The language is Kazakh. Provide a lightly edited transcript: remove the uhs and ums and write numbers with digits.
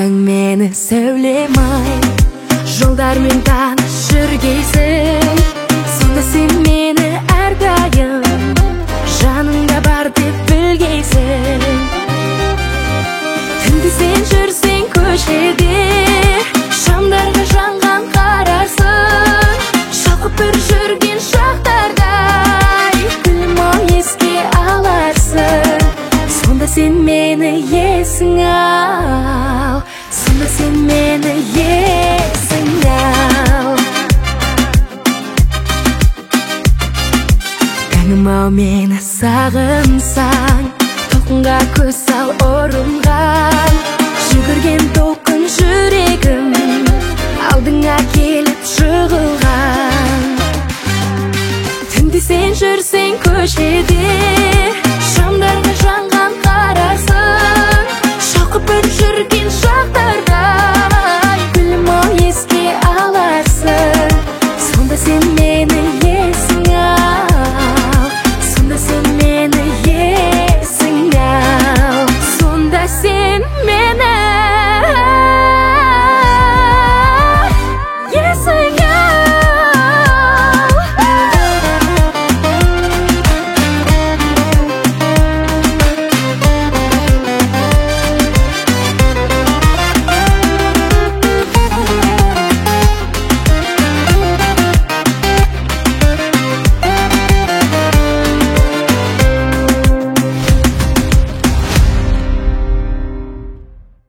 Сағынсаң мені сөйлемай, жолдармен таныс жүргейсің. Сонда сен мені әрдайым жаныңда бар деп білгейсің. Түнде сен жүрсең көшеде, шамдарға жанған қарарсың. Шалқып бір жүрген шақтардай күлім-ау еске аларсың. Сонда сен мені есің ал, сонда сен мені есің ал. Таңым-ау мені сағынсаң, толқынға көз сал орынған. Жүгірген толқын жүрегім алдыңа келіп жығылған. Түнде сен жүрсең көшеде,